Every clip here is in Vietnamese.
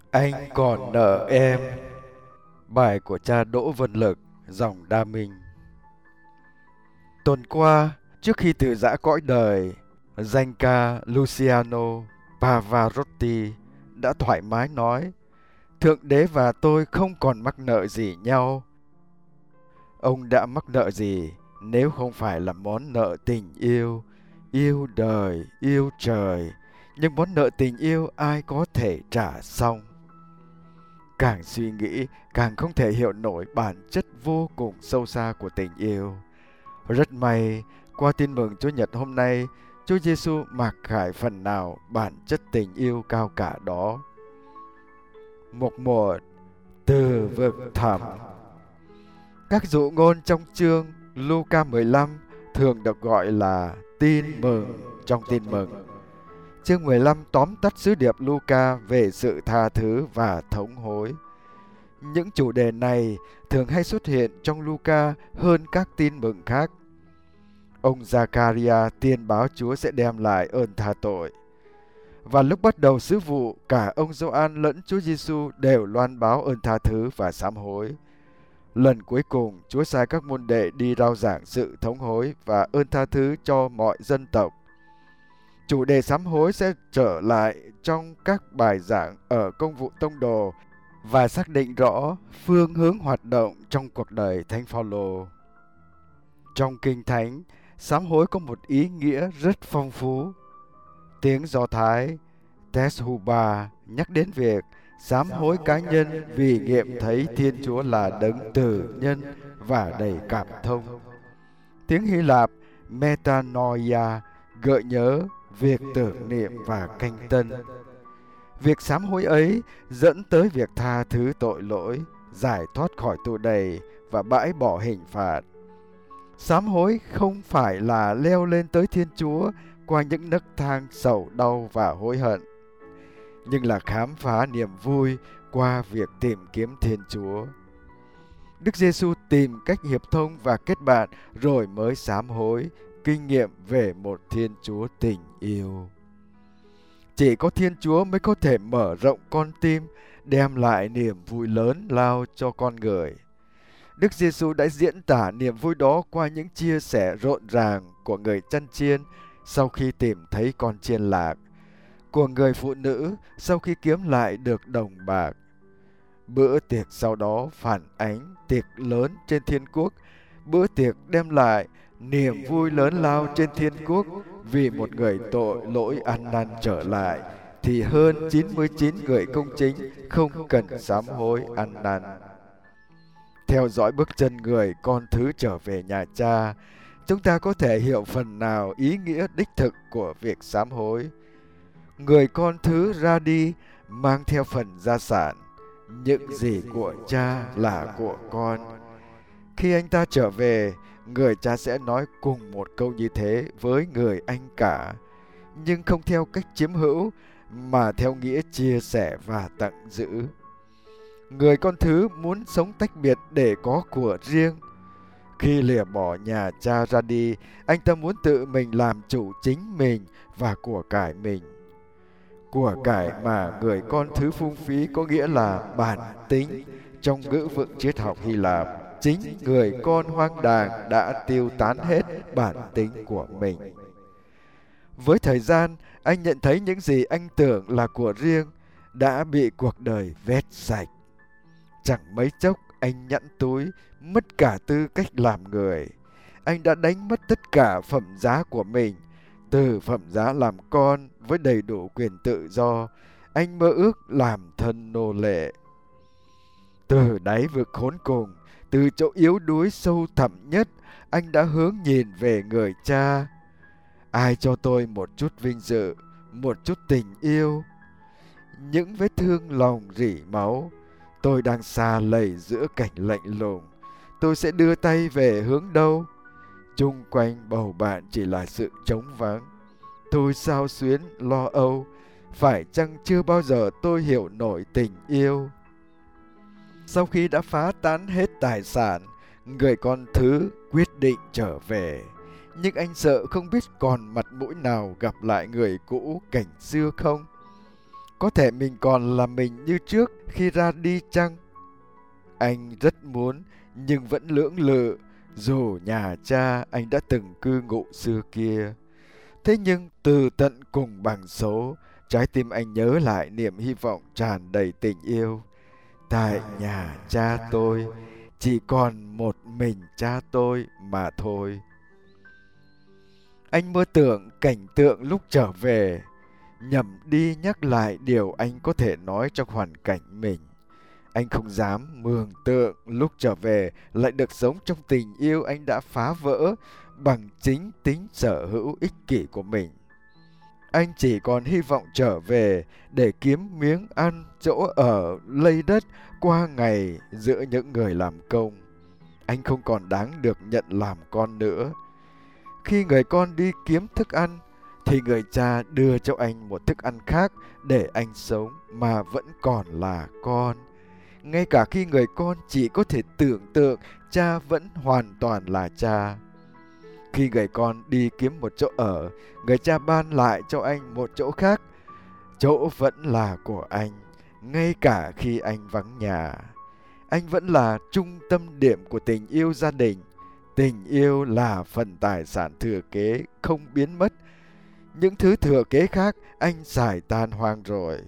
Anh còn nợ em. Bài của cha Đỗ Vân Lực, dòng Đa Minh. Tuần qua, trước khi từ giã cõi đời, danh ca Luciano Pavarotti đã thoải mái nói: Thượng đế và tôi không còn mắc nợ gì nhau. Ông đã mắc nợ gì nếu không phải là món nợ tình yêu, yêu đời, yêu trời, nhưng món nợ tình yêu ai có thể trả xong. Càng suy nghĩ, càng không thể hiểu nổi bản chất vô cùng sâu xa của tình yêu. Rất may, qua tin mừng Chúa Nhật hôm nay, Chúa Giêsu mặc khải phần nào bản chất tình yêu cao cả đó. Mục 1. Từ vực thẳm. Các dụ ngôn trong chương Luca 15 thường được gọi là tin mừng trong tin mừng. Chương 15 tóm tắt sứ điệp Luca về sự tha thứ và thống hối. Những chủ đề này thường hay xuất hiện trong Luca hơn các tin mừng khác. Ông Giacaria tiên báo Chúa sẽ đem lại ơn tha tội. Và lúc bắt đầu sứ vụ, cả ông Gioan lẫn Chúa Giêsu đều loan báo ơn tha thứ và sám hối. Lần cuối cùng, Chúa sai các môn đệ đi rao giảng sự thống hối và ơn tha thứ cho mọi dân tộc. Chủ đề sám hối sẽ trở lại trong các bài giảng ở công vụ tông đồ và xác định rõ phương hướng hoạt động trong cuộc đời Thánh Phaolô. Trong Kinh Thánh, sám hối có một ý nghĩa rất phong phú. Tiếng Do Thái Teshuvah nhắc đến việc sám hối cá nhân vì nghiệm thấy Thiên Chúa là đấng từ nhân và đầy cảm thông. Tiếng Hy Lạp Metanoia gợi nhớ việc tưởng niệm và canh tân. Việc sám hối ấy dẫn tới việc tha thứ tội lỗi, giải thoát khỏi tù đầy và bãi bỏ hình phạt. Sám hối không phải là leo lên tới Thiên Chúa qua những nấc thang sầu đau và hối hận, nhưng là khám phá niềm vui qua việc tìm kiếm Thiên Chúa. Đức Giêsu tìm cách hiệp thông và kết bạn rồi mới sám hối, kinh nghiệm về một Thiên Chúa tình yêu. Chỉ có Thiên Chúa mới có thể mở rộng con tim, đem lại niềm vui lớn lao cho con người. Đức Giêsu đã diễn tả niềm vui đó qua những chia sẻ rộn ràng của người chăn chiên sau khi tìm thấy con chiên lạc, của người phụ nữ sau khi kiếm lại được đồng bạc. Bữa tiệc sau đó phản ánh tiệc lớn trên thiên quốc, bữa tiệc đem lại niềm vui lớn lao trên thiên quốc vì một người tội lỗi ăn năn trở lại, thì hơn 99 người công chính không cần sám hối ăn năn. Theo dõi bước chân người con thứ trở về nhà cha, chúng ta có thể hiểu phần nào ý nghĩa đích thực của việc sám hối. Người con thứ ra đi mang theo phần gia sản, những gì của cha là của con. Khi anh ta trở về, người cha sẽ nói cùng một câu như thế với người anh cả, nhưng không theo cách chiếm hữu mà theo nghĩa chia sẻ và tặng giữ. Người con thứ muốn sống tách biệt để có của riêng. Khi lìa bỏ nhà cha ra đi, anh ta muốn tự mình làm chủ chính mình và của cải mình. Của cải mà người con thứ phung phí có nghĩa là bản tính. Trong ngữ vựng triết học Hy Lạp, chính người con hoang đàng đã tiêu tán hết bản tính của mình. Với thời gian, anh nhận thấy những gì anh tưởng là của riêng đã bị cuộc đời vét sạch. Chẳng mấy chốc anh nhẵn túi, mất cả tư cách làm người. Anh đã đánh mất tất cả phẩm giá của mình. Từ phẩm giá làm con với đầy đủ quyền tự do, anh mơ ước làm thân nô lệ. Từ đáy vực khốn cùng, từ chỗ yếu đuối sâu thẳm nhất, anh đã hướng nhìn về người cha. Ai cho tôi một chút vinh dự, một chút tình yêu? Những vết thương lòng rỉ máu, tôi đang xa lầy giữa cảnh lạnh lùng. Tôi sẽ đưa tay về hướng đâu? Chung quanh bầu bạn chỉ là sự trống vắng. Tôi xao xuyến lo âu. Phải chăng chưa bao giờ tôi hiểu nổi tình yêu? Sau khi đã phá tán hết tài sản, người con thứ quyết định trở về. Nhưng anh sợ không biết còn mặt mũi nào gặp lại người cũ cảnh xưa không. Có thể mình còn là mình như trước khi ra đi chăng? Anh rất muốn, nhưng vẫn lưỡng lự, dù nhà cha anh đã từng cư ngụ xưa kia. Thế nhưng từ tận cùng bằng số, trái tim anh nhớ lại niềm hy vọng tràn đầy tình yêu. Tại nhà cha tôi, chỉ còn một mình cha tôi mà thôi. Anh mơ tưởng cảnh tượng lúc trở về, nhẩm đi nhắc lại điều anh có thể nói trong hoàn cảnh mình. Anh không dám mường tượng lúc trở về lại được sống trong tình yêu anh đã phá vỡ bằng chính tính sở hữu ích kỷ của mình. Anh chỉ còn hy vọng trở về để kiếm miếng ăn, chỗ ở, lây đất qua ngày giữa những người làm công. Anh không còn đáng được nhận làm con nữa. Khi người con đi kiếm thức ăn, thì người cha đưa cho anh một thức ăn khác để anh sống mà vẫn còn là con. Ngay cả khi người con chỉ có thể tưởng tượng, cha vẫn hoàn toàn là cha. Khi người con đi kiếm một chỗ ở, người cha ban lại cho anh một chỗ khác. Chỗ vẫn là của anh, ngay cả khi anh vắng nhà. Anh vẫn là trung tâm điểm của tình yêu gia đình. Tình yêu là phần tài sản thừa kế không biến mất. Những thứ thừa kế khác anh xài tan hoang rồi.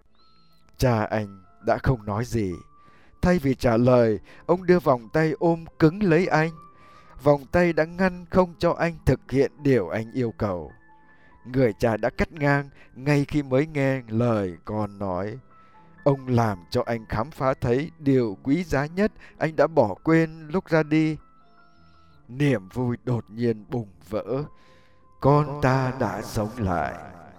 Cha anh đã không nói gì. Thay vì trả lời, ông đưa vòng tay ôm cứng lấy anh. Vòng tay đã ngăn không cho anh thực hiện điều anh yêu cầu. Người cha đã cắt ngang ngay khi mới nghe lời con nói. Ông làm cho anh khám phá thấy điều quý giá nhất anh đã bỏ quên lúc ra đi. Niềm vui đột nhiên bùng vỡ. Con ta đã sống lại.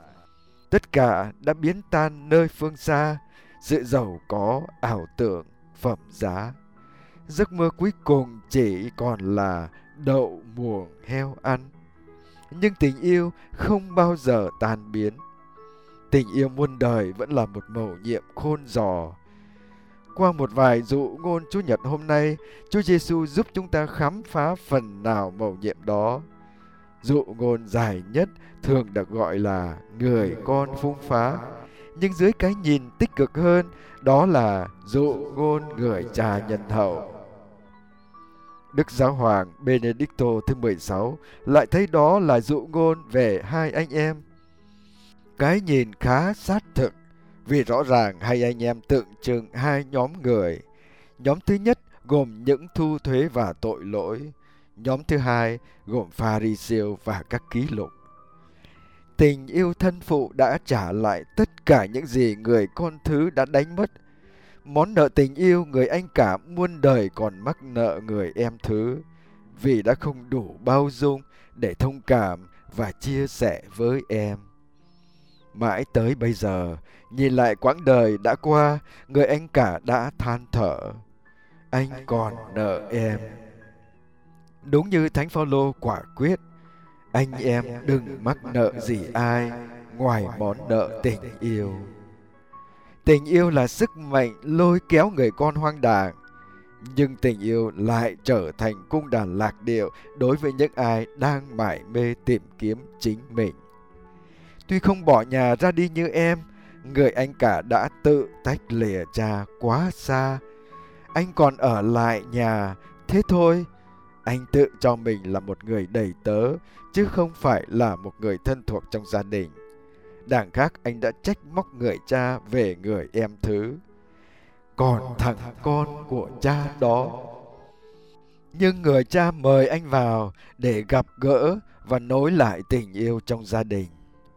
Tất cả đã biến tan nơi phương xa. Sự giàu có, ảo tưởng, phẩm giá. Giấc mơ cuối cùng chỉ còn là đậu muồng heo ăn. Nhưng tình yêu không bao giờ tan biến. Tình yêu muôn đời vẫn là một mầu nhiệm khôn giò. Qua một vài dụ ngôn Chúa Nhật hôm nay, Chúa Giêsu giúp chúng ta khám phá phần nào mầu nhiệm đó. Dụ ngôn dài nhất thường được gọi là người con phung phá, nhưng dưới cái nhìn tích cực hơn, đó là dụ ngôn người cha nhân hậu. Đức Giáo hoàng Benedicto thứ 16 lại thấy đó là dụ ngôn về hai anh em. Cái nhìn khá sát thực, vì rõ ràng hai anh em tượng trưng hai nhóm người. Nhóm thứ nhất gồm những thu thuế và tội lỗi. Nhóm thứ hai gồm Pha-ri-siêu và các ký lục. Tình yêu thân phụ đã trả lại tất cả những gì người con thứ đã đánh mất. Món nợ tình yêu người anh cả muôn đời còn mắc nợ người em thứ, vì đã không đủ bao dung để thông cảm và chia sẻ với em. Mãi tới bây giờ, nhìn lại quãng đời đã qua, người anh cả đã than thở. Anh còn nợ em. Đúng như Thánh Phaolô quả quyết, anh em đừng mắc nợ gì ai ngoài món nợ tình yêu. Tình yêu là sức mạnh lôi kéo người con hoang đàng, nhưng tình yêu lại trở thành cung đàn lạc điệu đối với những ai đang mải mê tìm kiếm chính mình. Tuy không bỏ nhà ra đi như em, người anh cả đã tự tách lìa cha quá xa. Anh còn ở lại nhà, thế thôi. Anh tự cho mình là một người đầy tớ, chứ không phải là một người thân thuộc trong gia đình. Đằng khác anh đã trách móc người cha về người em thứ. Còn thằng con của cha đó. Nhưng người cha mời anh vào để gặp gỡ và nối lại tình yêu trong gia đình.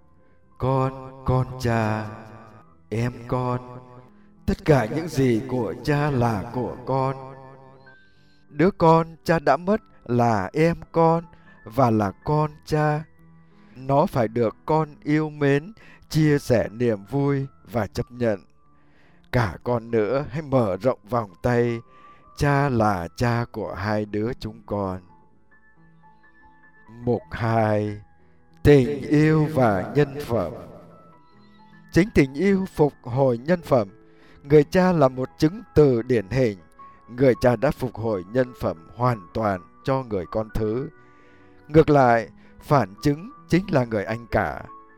Con cha, em con, tất cả những gì của cha là của con. Đứa con cha đã mất là em con và là con cha. Nó phải được con yêu mến, chia sẻ niềm vui và chấp nhận. Cả con nữa hãy mở rộng vòng tay. Cha là cha của hai đứa chúng con. Mục 2. Tình yêu và nhân phẩm. Chính tình yêu phục hồi nhân phẩm. Người cha là một chứng từ điển hình. Người cha đã phục hồi nhân phẩm hoàn toàn cho người con thứ. Ngược lại, phản chứng chính là người anh cả.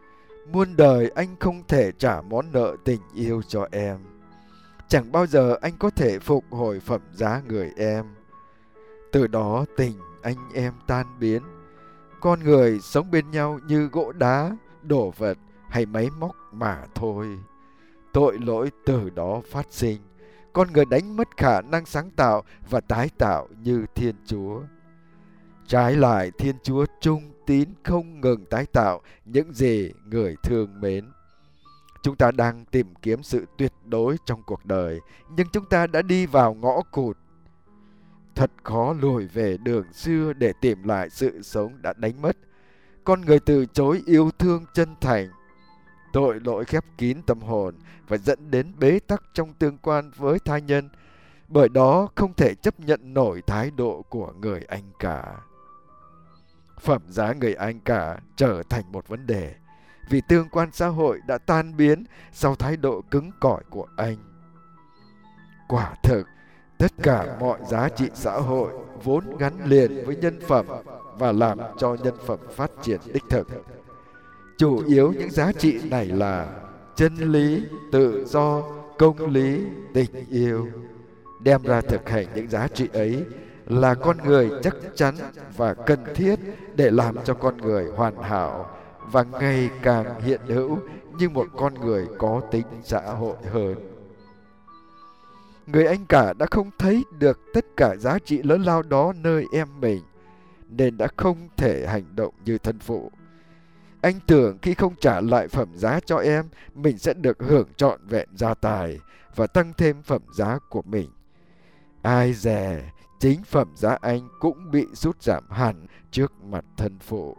Muôn đời anh không thể trả món nợ tình yêu cho em. Chẳng bao giờ anh có thể phục hồi phẩm giá người em. Từ đó tình anh em tan biến. Con người sống bên nhau như gỗ đá, đồ vật hay máy móc mà thôi. Tội lỗi từ đó phát sinh. Con người đánh mất khả năng sáng tạo và tái tạo như Thiên Chúa. Trái lại, Thiên Chúa trung tín không ngừng tái tạo những gì người thương mến. Chúng ta đang tìm kiếm sự tuyệt đối trong cuộc đời, nhưng chúng ta đã đi vào ngõ cụt. Thật khó lùi về đường xưa để tìm lại sự sống đã đánh mất. Con người từ chối yêu thương chân thành. Tội lỗi khép kín tâm hồn và dẫn đến bế tắc trong tương quan với tha nhân. Bởi đó không thể chấp nhận nổi thái độ của người anh cả. Phẩm giá người anh cả trở thành một vấn đề vì tương quan xã hội đã tan biến sau thái độ cứng cỏi của anh. Quả thực, tất cả mọi giá trị xã hội vốn gắn liền với nhân phẩm và làm cho nhân phẩm phát triển đích thực. Chủ yếu những giá trị này là chân lý, tự do, công lý, tình yêu. Đem ra thực hành những giá trị ấy là con người chắc chắn và cần thiết để làm cho con người hoàn hảo và ngày càng hiện hữu như một con người có tính xã hội hơn. Người anh cả đã không thấy được tất cả giá trị lớn lao đó nơi em mình, nên đã không thể hành động như thân phụ. Anh tưởng khi không trả lại phẩm giá cho em, mình sẽ được hưởng trọn vẹn gia tài và tăng thêm phẩm giá của mình. Ai dè, chính phẩm giá anh cũng bị sút giảm hẳn trước mặt thân phụ.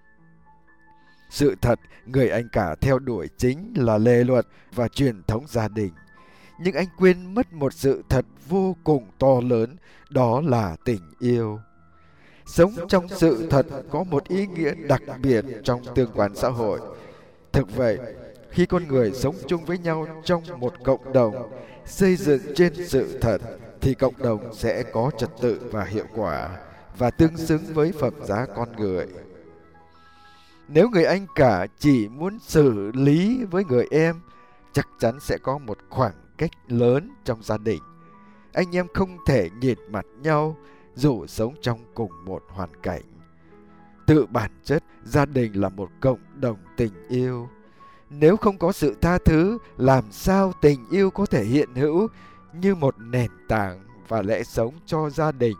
Sự thật, người anh cả theo đuổi chính là lề luật và truyền thống gia đình. Nhưng anh quên mất một sự thật vô cùng to lớn, đó là tình yêu. Sống trong sự thật có một ý nghĩa đặc biệt trong tương quan xã hội. Thực vậy, khi con người sống chung với nhau trong một cộng đồng, xây dựng trên sự thật, thì cộng đồng sẽ có trật tự và hiệu quả, và tương xứng với phẩm giá con người. Nếu người anh cả chỉ muốn xử lý với người em, chắc chắn sẽ có một khoảng cách lớn trong gia đình. Anh em không thể nhìn mặt nhau dù sống trong cùng một hoàn cảnh. Tự bản chất, gia đình là một cộng đồng tình yêu. Nếu không có sự tha thứ, làm sao tình yêu có thể hiện hữu như một nền tảng và lẽ sống cho gia đình?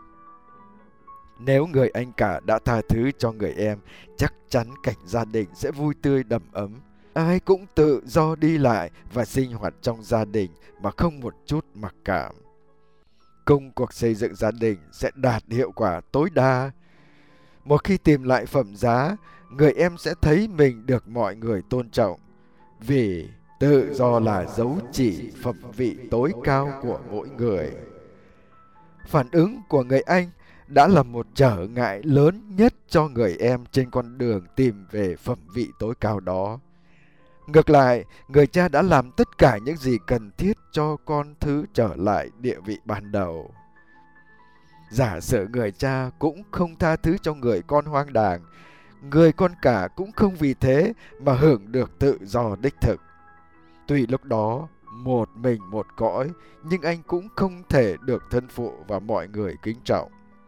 Nếu người anh cả đã tha thứ cho người em, chắc chắn cảnh gia đình sẽ vui tươi đầm ấm. Ai cũng tự do đi lại và sinh hoạt trong gia đình mà không một chút mặc cảm. Công cuộc xây dựng gia đình sẽ đạt hiệu quả tối đa. Một khi tìm lại phẩm giá, người em sẽ thấy mình được mọi người tôn trọng, vì tự do là dấu chỉ phẩm vị tối cao của mỗi người. Phản ứng của người anh đã là một trở ngại lớn nhất cho người em trên con đường tìm về phẩm vị tối cao đó. Ngược lại, người cha đã làm tất cả những gì cần thiết cho con thứ trở lại địa vị ban đầu. Giả sử người cha cũng không tha thứ cho người con hoang đàng, người con cả cũng không vì thế mà hưởng được tự do đích thực. Tuy lúc đó một mình một cõi, nhưng anh cũng không thể được thân phụ và mọi người kính trọng.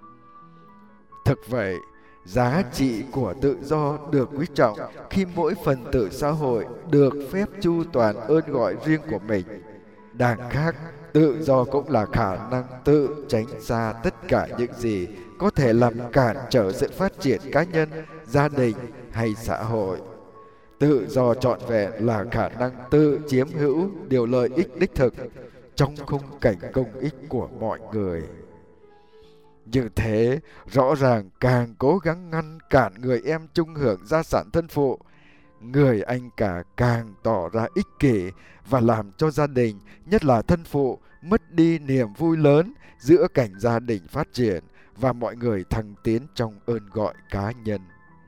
Thực vậy, giá trị của tự do được quý trọng khi mỗi phần tử xã hội được phép chu toàn ơn gọi riêng của mình. Đằng khác, tự do cũng là khả năng tự tránh xa tất cả những gì có thể làm cản trở sự phát triển cá nhân, gia đình hay xã hội. Tự do trọn vẹn là khả năng tự chiếm hữu điều lợi ích đích thực trong khung cảnh công ích của mọi người. Như thế, rõ ràng càng cố gắng ngăn cản người em chung hưởng gia sản thân phụ, người anh cả càng tỏ ra ích kỷ và làm cho gia đình, nhất là thân phụ, mất đi niềm vui lớn giữa cảnh gia đình phát triển và mọi người thăng tiến trong ơn gọi cá nhân.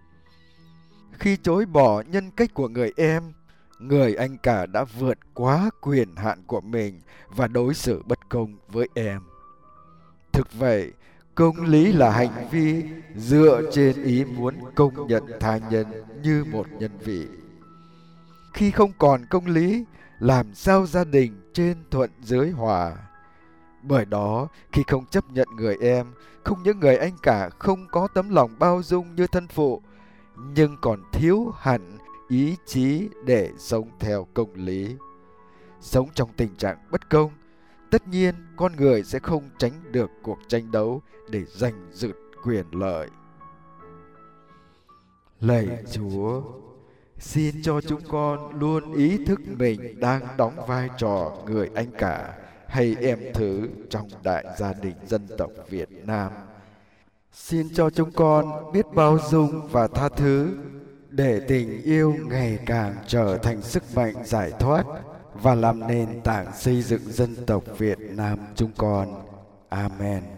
Khi chối bỏ nhân cách của người em, người anh cả đã vượt quá quyền hạn của mình và đối xử bất công với em. Thực vậy, công lý là hành vi dựa trên ý muốn công nhận tha nhân như một nhân vị. khi không còn công lý, làm sao gia đình trên thuận dưới hòa? Bởi đó, khi không chấp nhận người em, không những người anh cả không có tấm lòng bao dung như thân phụ, nhưng còn thiếu hẳn ý chí để sống theo công lý. Sống trong tình trạng bất công, tất nhiên con người sẽ không tránh được cuộc tranh đấu để giành giật quyền lợi. Lạy Chúa, xin cho chúng con luôn ý thức mình đang đóng vai trò người anh cả hay em thứ trong đại gia đình dân tộc Việt Nam. Xin cho chúng con biết bao dung và tha thứ, để tình yêu ngày càng trở thành sức mạnh giải thoát và làm nền tảng xây dựng dân tộc Việt Nam chúng con. Amen.